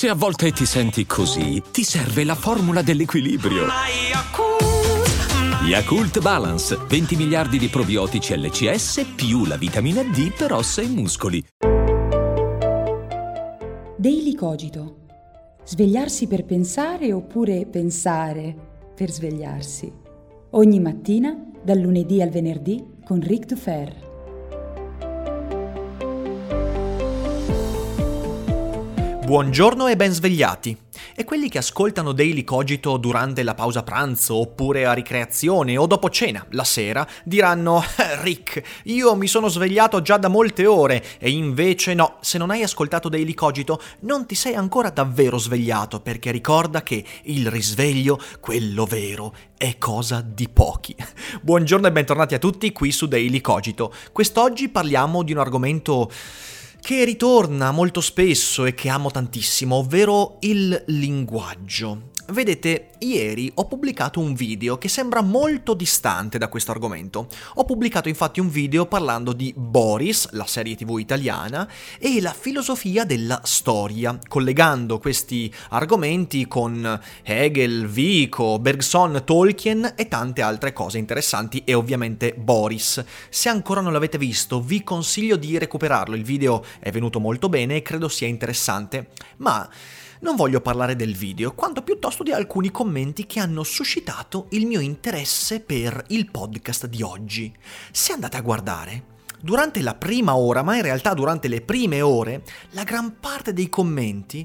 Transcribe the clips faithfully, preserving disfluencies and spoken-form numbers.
Se a volte ti senti così, ti serve la formula dell'equilibrio. Yakult Balance, venti miliardi di probiotici L C S più la vitamina D per ossa e muscoli. Daily Cogito. Svegliarsi per pensare oppure pensare per svegliarsi. Ogni mattina, dal lunedì al venerdì, con Ric Dufer. Buongiorno e ben svegliati. E quelli che ascoltano Daily Cogito durante la pausa pranzo, oppure a ricreazione o dopo cena, la sera, diranno eh, Rick, io mi sono svegliato già da molte ore, e invece no, se non hai ascoltato Daily Cogito non ti sei ancora davvero svegliato, perché ricorda che il risveglio, quello vero, è cosa di pochi. Buongiorno e bentornati a tutti qui su Daily Cogito. Quest'oggi parliamo di un argomento che ritorna molto spesso e che amo tantissimo, ovvero il linguaggio. Vedete, ieri ho pubblicato un video che sembra molto distante da questo argomento. Ho pubblicato infatti un video parlando di Boris, la serie tivù italiana, e la filosofia della storia, collegando questi argomenti con Hegel, Vico, Bergson, Tolkien e tante altre cose interessanti, e ovviamente Boris. Se ancora non l'avete visto, vi consiglio di recuperarlo. Il video è venuto molto bene e credo sia interessante, ma non voglio parlare del video, quanto piuttosto di alcuni commenti che hanno suscitato il mio interesse per il podcast di oggi. Se andate a guardare, durante la prima ora, ma in realtà durante le prime ore, la gran parte dei commenti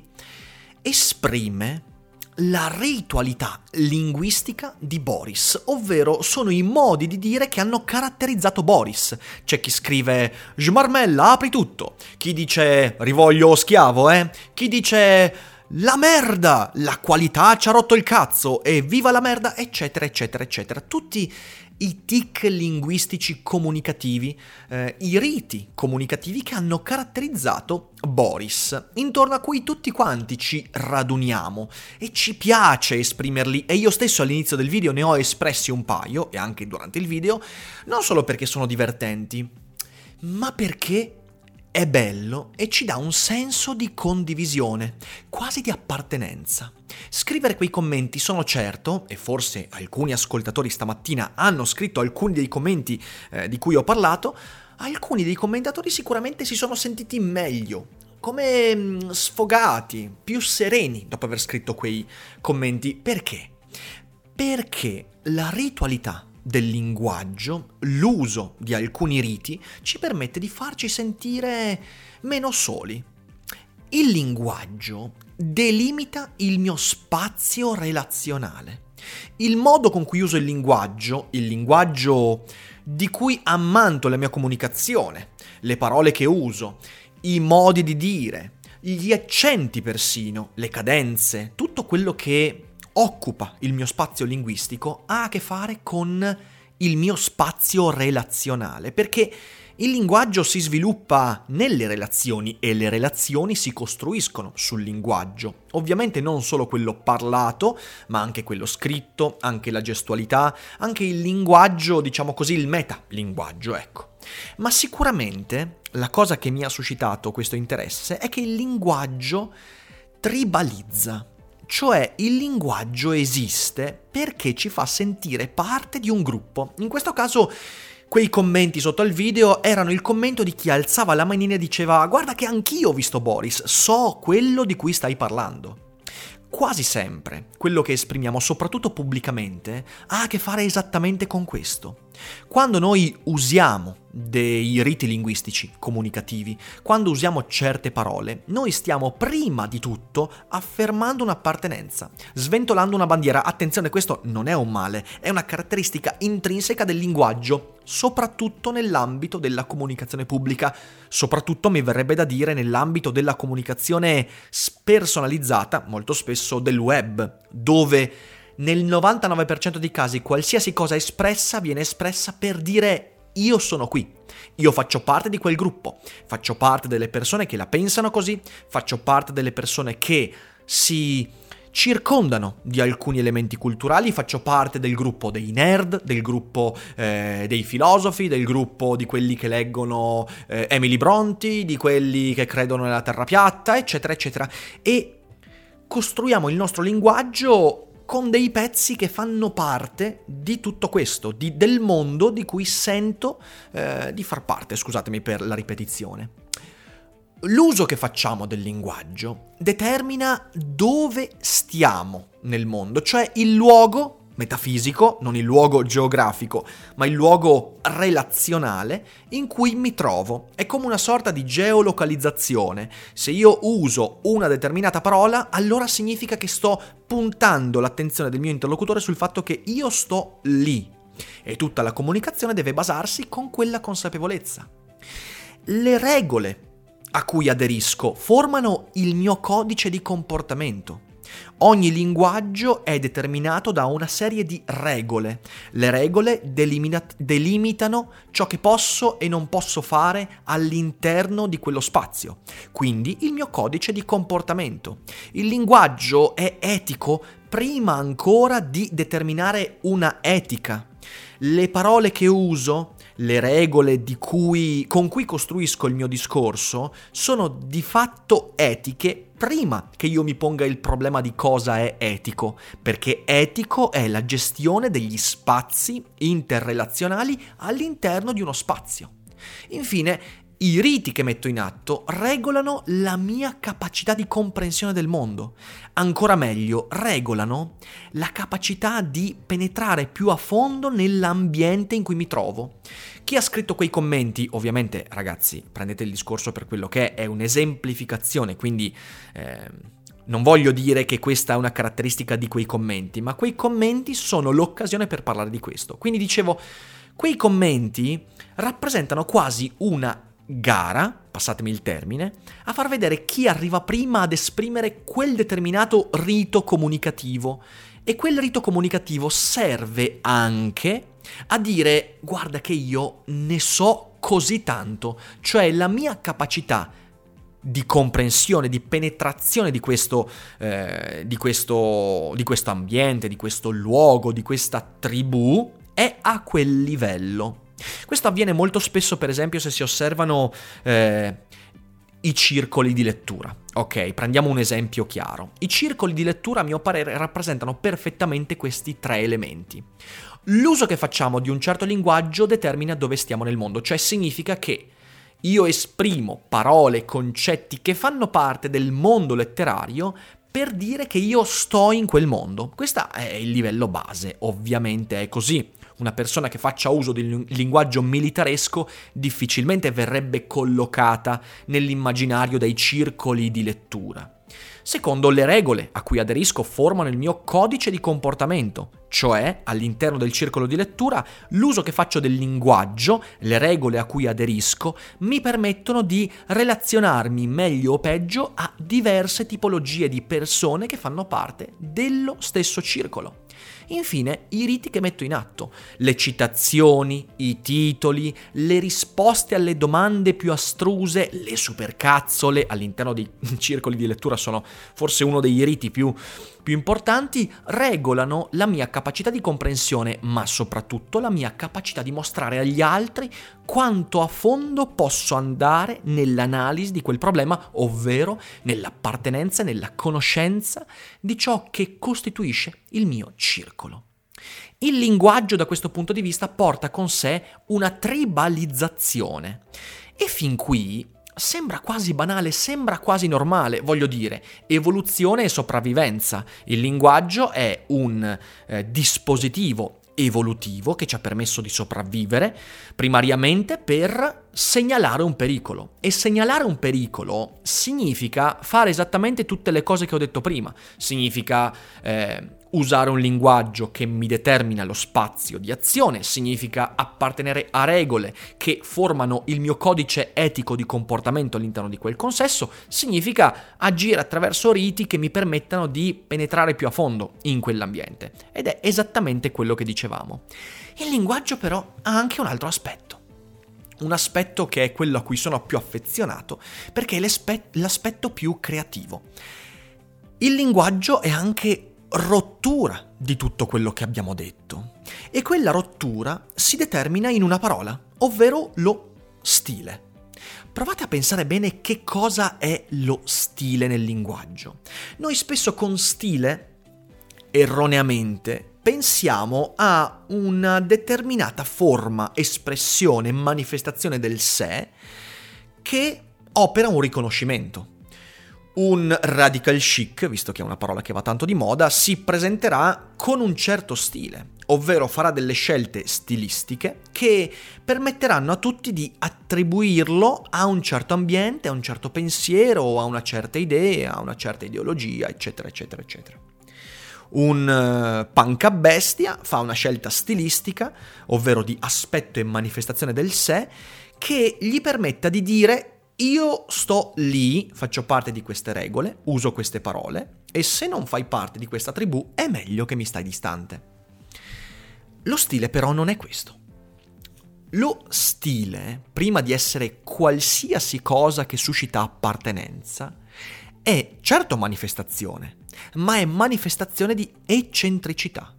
esprime la ritualità linguistica di Boris, ovvero sono i modi di dire che hanno caratterizzato Boris. C'è chi scrive «Smarmella, apri tutto», chi dice «rivoglio schiavo, eh», chi dice «la merda, la qualità ci ha rotto il cazzo» e «viva la merda», eccetera, eccetera, eccetera. Tutti i tic linguistici comunicativi, eh, i riti comunicativi che hanno caratterizzato Boris, intorno a cui tutti quanti ci raduniamo e ci piace esprimerli, e io stesso all'inizio del video ne ho espressi un paio, e anche durante il video, non solo perché sono divertenti, ma perché è bello e ci dà un senso di condivisione, quasi di appartenenza. Scrivere quei commenti, sono certo, e forse alcuni ascoltatori stamattina hanno scritto alcuni dei commenti eh, di cui ho parlato, alcuni dei commentatori sicuramente si sono sentiti meglio, come mh, sfogati, più sereni dopo aver scritto quei commenti. Perché? Perché la ritualità del linguaggio, l'uso di alcuni riti, ci permette di farci sentire meno soli. Il linguaggio delimita il mio spazio relazionale. Il modo con cui uso il linguaggio, il linguaggio di cui ammanto la mia comunicazione, le parole che uso, i modi di dire, gli accenti persino, le cadenze, tutto quello che occupa il mio spazio linguistico ha a che fare con il mio spazio relazionale, perché il linguaggio si sviluppa nelle relazioni e le relazioni si costruiscono sul linguaggio. Ovviamente non solo quello parlato, ma anche quello scritto, anche la gestualità, anche il linguaggio, diciamo così, il metalinguaggio, ecco. Ma sicuramente la cosa che mi ha suscitato questo interesse è che il linguaggio tribalizza. Cioè il linguaggio esiste perché ci fa sentire parte di un gruppo. In questo caso quei commenti sotto al video erano il commento di chi alzava la manina e diceva «Guarda che anch'io ho visto Boris, so quello di cui stai parlando». Quasi sempre quello che esprimiamo, soprattutto pubblicamente, ha a che fare esattamente con questo. Quando noi usiamo dei riti linguistici comunicativi, quando usiamo certe parole, noi stiamo prima di tutto affermando un'appartenenza, sventolando una bandiera. Attenzione, questo non è un male, è una caratteristica intrinseca del linguaggio, soprattutto nell'ambito della comunicazione pubblica, soprattutto mi verrebbe da dire nell'ambito della comunicazione spersonalizzata, molto spesso del web, dove nel novantanove per cento dei casi qualsiasi cosa espressa viene espressa per dire io sono qui, io faccio parte di quel gruppo, faccio parte delle persone che la pensano così, faccio parte delle persone che si circondano di alcuni elementi culturali, faccio parte del gruppo dei nerd, del gruppo eh, dei filosofi, del gruppo di quelli che leggono eh, Emily Brontë, di quelli che credono nella terra piatta, eccetera, eccetera. E costruiamo il nostro linguaggio con dei pezzi che fanno parte di tutto questo, di, del mondo di cui sento eh, di far parte, scusatemi per la ripetizione. L'uso che facciamo del linguaggio determina dove stiamo nel mondo, cioè il luogo metafisico, non il luogo geografico, ma il luogo relazionale in cui mi trovo. È come una sorta di geolocalizzazione. Se io uso una determinata parola, allora significa che sto puntando l'attenzione del mio interlocutore sul fatto che io sto lì. E tutta la comunicazione deve basarsi con quella consapevolezza. Le regole a cui aderisco formano il mio codice di comportamento. Ogni linguaggio è determinato da una serie di regole. Le regole delimina- delimitano ciò che posso e non posso fare all'interno di quello spazio. Quindi il mio codice di comportamento. Il linguaggio è etico prima ancora di determinare una etica. Le parole che uso, le regole di cui, con cui costruisco il mio discorso, sono di fatto etiche prima che io mi ponga il problema di cosa è etico, perché etico è la gestione degli spazi interrelazionali all'interno di uno spazio. Infine, i riti che metto in atto regolano la mia capacità di comprensione del mondo. Ancora meglio, regolano la capacità di penetrare più a fondo nell'ambiente in cui mi trovo. Chi ha scritto quei commenti, ovviamente ragazzi, prendete il discorso per quello che è, è un'esemplificazione, quindi eh, non voglio dire che questa è una caratteristica di quei commenti, ma quei commenti sono l'occasione per parlare di questo. Quindi dicevo, quei commenti rappresentano quasi una gara, passatemi il termine, a far vedere chi arriva prima ad esprimere quel determinato rito comunicativo. E quel rito comunicativo serve anche a dire: guarda che io ne so così tanto, cioè la mia capacità di comprensione, di penetrazione di questo, eh, di questo, di questo ambiente, di questo luogo, di questa tribù è a quel livello. Questo avviene molto spesso, per esempio, se si osservano eh, i circoli di lettura. Ok, prendiamo un esempio chiaro. I circoli di lettura, a mio parere, rappresentano perfettamente questi tre elementi. L'uso che facciamo di un certo linguaggio determina dove stiamo nel mondo, cioè significa che io esprimo parole, concetti che fanno parte del mondo letterario per dire che io sto in quel mondo. Questo è il livello base, ovviamente è così. Una persona che faccia uso di linguaggio militaresco difficilmente verrebbe collocata nell'immaginario dei circoli di lettura. Secondo, le regole a cui aderisco formano il mio codice di comportamento, cioè all'interno del circolo di lettura l'uso che faccio del linguaggio, le regole a cui aderisco, mi permettono di relazionarmi meglio o peggio a diverse tipologie di persone che fanno parte dello stesso circolo. Infine, i riti che metto in atto, le citazioni, i titoli, le risposte alle domande più astruse, le supercazzole all'interno dei circoli di lettura sono forse uno dei riti più, più importanti, regolano la mia capacità di comprensione, ma soprattutto la mia capacità di mostrare agli altri quanto a fondo posso andare nell'analisi di quel problema, ovvero nell'appartenenza e nella conoscenza di ciò che costituisce il mio circolo. Il linguaggio da questo punto di vista porta con sé una tribalizzazione e fin qui sembra quasi banale, sembra quasi normale, voglio dire, evoluzione e sopravvivenza. Il linguaggio è un eh, dispositivo evolutivo che ci ha permesso di sopravvivere primariamente per segnalare un pericolo. E segnalare un pericolo significa fare esattamente tutte le cose che ho detto prima. Significa eh, usare un linguaggio che mi determina lo spazio di azione, significa appartenere a regole che formano il mio codice etico di comportamento all'interno di quel consesso, significa agire attraverso riti che mi permettano di penetrare più a fondo in quell'ambiente. Ed è esattamente quello che dicevamo. Il linguaggio però ha anche un altro aspetto. Un aspetto che è quello a cui sono più affezionato, perché è l'aspetto più creativo. Il linguaggio è anche rottura di tutto quello che abbiamo detto. E quella rottura si determina in una parola, ovvero lo stile. Provate a pensare bene che cosa è lo stile nel linguaggio. Noi spesso con stile, erroneamente, pensiamo a una determinata forma, espressione, manifestazione del sé che opera un riconoscimento. Un radical chic, visto che è una parola che va tanto di moda, si presenterà con un certo stile, ovvero farà delle scelte stilistiche che permetteranno a tutti di attribuirlo a un certo ambiente, a un certo pensiero, a una certa idea, a una certa ideologia, eccetera, eccetera, eccetera. Un punk a bestia fa una scelta stilistica, ovvero di aspetto e manifestazione del sé, che gli permetta di dire: io sto lì, faccio parte di queste regole, uso queste parole, e se non fai parte di questa tribù è meglio che mi stai distante. Lo stile però non è questo. Lo stile, prima di essere qualsiasi cosa che suscita appartenenza, è certo manifestazione, ma è manifestazione di eccentricità.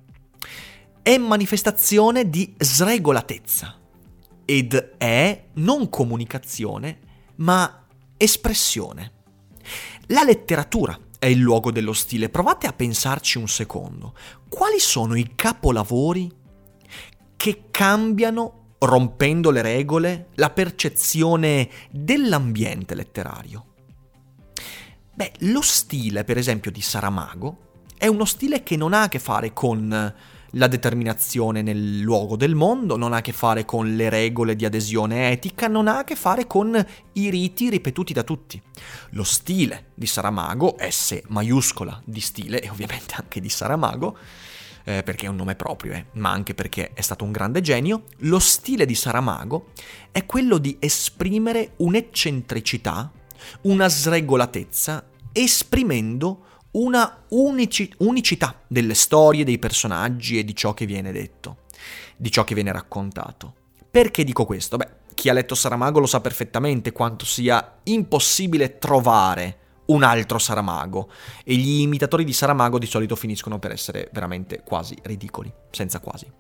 È manifestazione di sregolatezza. Ed è non comunicazione, ma espressione. La letteratura è il luogo dello stile. Provate a pensarci un secondo. Quali sono i capolavori che cambiano, rompendo le regole, la percezione dell'ambiente letterario? Beh, lo stile, per esempio, di Saramago è uno stile che non ha a che fare con la determinazione nel luogo del mondo, non ha a che fare con le regole di adesione etica, non ha a che fare con i riti ripetuti da tutti. Lo stile di Saramago, S maiuscola di stile e ovviamente anche di Saramago, eh, perché è un nome proprio, eh, ma anche perché è stato un grande genio, lo stile di Saramago è quello di esprimere un'eccentricità, una sregolatezza, esprimendo una unici- unicità delle storie, dei personaggi e di ciò che viene detto, di ciò che viene raccontato. Perché dico questo? Beh, chi ha letto Saramago lo sa perfettamente quanto sia impossibile trovare un altro Saramago, e gli imitatori di Saramago di solito finiscono per essere veramente quasi ridicoli, senza quasi.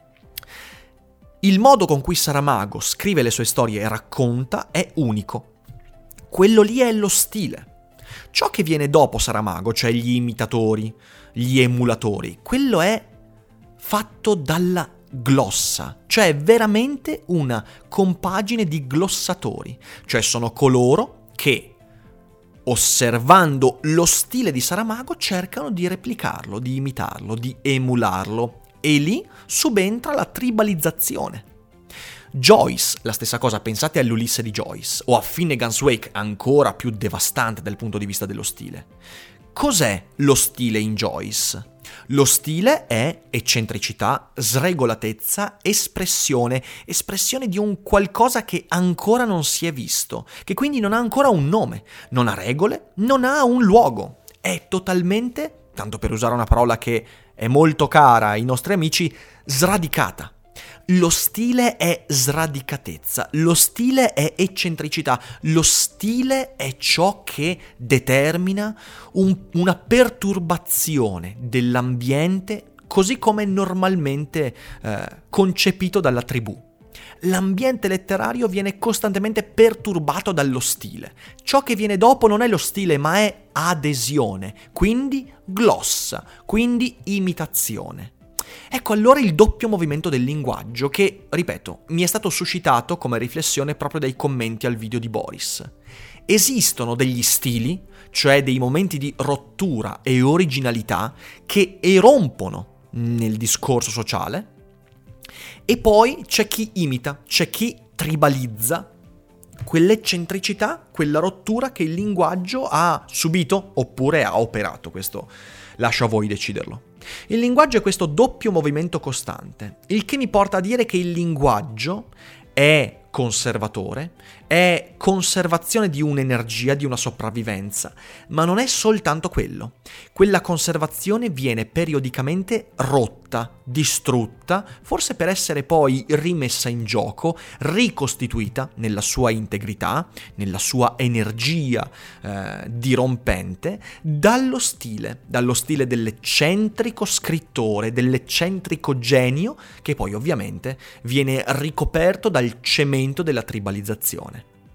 Il modo con cui Saramago scrive le sue storie e racconta è unico. Quello lì è lo stile. Ciò che viene dopo Saramago, cioè gli imitatori, gli emulatori, quello è fatto dalla glossa, cioè veramente una compagine di glossatori, cioè sono coloro che, osservando lo stile di Saramago, cercano di replicarlo, di imitarlo, di emularlo, e lì subentra la tribalizzazione. Joyce, la stessa cosa, pensate all'Ulisse di Joyce, o a Finnegan's Wake, ancora più devastante dal punto di vista dello stile. Cos'è lo stile in Joyce? Lo stile è eccentricità, sregolatezza, espressione, espressione di un qualcosa che ancora non si è visto, che quindi non ha ancora un nome, non ha regole, non ha un luogo, è totalmente, tanto per usare una parola che è molto cara ai nostri amici, sradicata. Lo stile è sradicatezza, lo stile è eccentricità, lo stile è ciò che determina un, una perturbazione dell'ambiente così come normalmente eh, concepito dalla tribù. L'ambiente letterario viene costantemente perturbato dallo stile. Ciò che viene dopo non è lo stile, ma è adesione, quindi glossa, quindi imitazione. Ecco allora il doppio movimento del linguaggio che, ripeto, mi è stato suscitato come riflessione proprio dai commenti al video di Boris. Esistono degli stili, cioè dei momenti di rottura e originalità che erompono nel discorso sociale, e poi c'è chi imita, c'è chi tribalizza quell'eccentricità, quella rottura che il linguaggio ha subito oppure ha operato. Questo lascio a voi deciderlo. Il linguaggio è questo doppio movimento costante, il che mi porta a dire che il linguaggio è conservatore, è conservazione di un'energia, di una sopravvivenza, ma non è soltanto quello. Quella conservazione viene periodicamente rotta, distrutta, forse per essere poi rimessa in gioco, ricostituita nella sua integrità, nella sua energia eh, dirompente, dallo stile, dallo stile dell'eccentrico scrittore, dell'eccentrico genio, che poi ovviamente viene ricoperto dal cemento della tribalizzazione.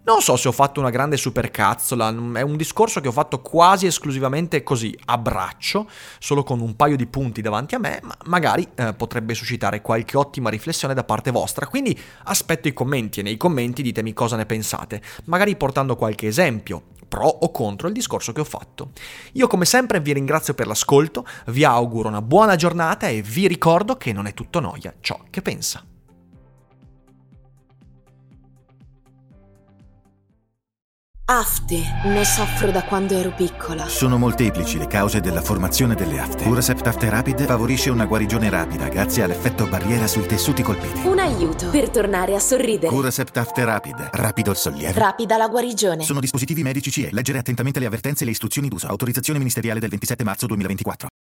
Non so se ho fatto una grande supercazzola, è un discorso che ho fatto quasi esclusivamente così, a braccio, solo con un paio di punti davanti a me, ma magari eh, potrebbe suscitare qualche ottima riflessione da parte vostra, quindi aspetto i commenti e nei commenti ditemi cosa ne pensate, magari portando qualche esempio, pro o contro il discorso che ho fatto. Io come sempre vi ringrazio per l'ascolto, vi auguro una buona giornata e vi ricordo che non è tutto noia ciò che pensa. Afte. Ne soffro da quando ero piccola. Sono molteplici le cause della formazione delle afte. Curacept Afte Rapid favorisce una guarigione rapida grazie all'effetto barriera sui tessuti colpiti. Un aiuto per tornare a sorridere. Curacept Afte Rapid. Rapido il sollievo. Rapida la guarigione. Sono dispositivi medici C E. Leggere attentamente le avvertenze e le istruzioni d'uso. Autorizzazione ministeriale del ventisette marzo duemilaventiquattro.